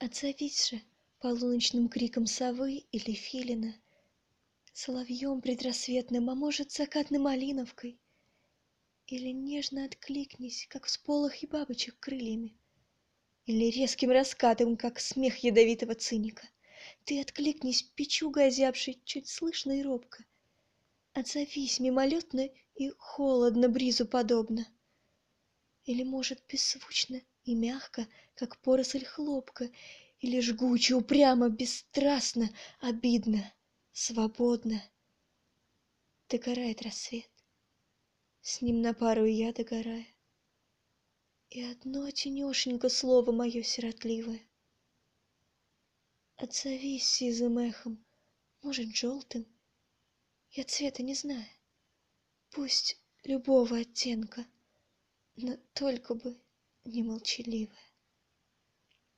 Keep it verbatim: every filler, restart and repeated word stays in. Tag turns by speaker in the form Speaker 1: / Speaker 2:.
Speaker 1: Отзовись же полуночным криком совы или филина, соловьем предрассветным, а может, закатной малиновкой, или нежно откликнись, как всполохи бабочек крыльями, или резким раскатом, как смех ядовитого циника. Ты откликнись печугой озябшей, чуть слышно и робко. Отзовись мимолетно и холодно бризу подобно. Или, может, беззвучно и мягко, как поросль хлопка, или жгуче, упрямо, бесстрастно, обидно, свободно. Догорает рассвет, с ним на пару и я догораю. И одно тенешенько слово мое сиротливое. Отзовись сизым эхом, может, желтым, я цвета не знаю. Пусть любого оттенка, но только бы не молчаливая.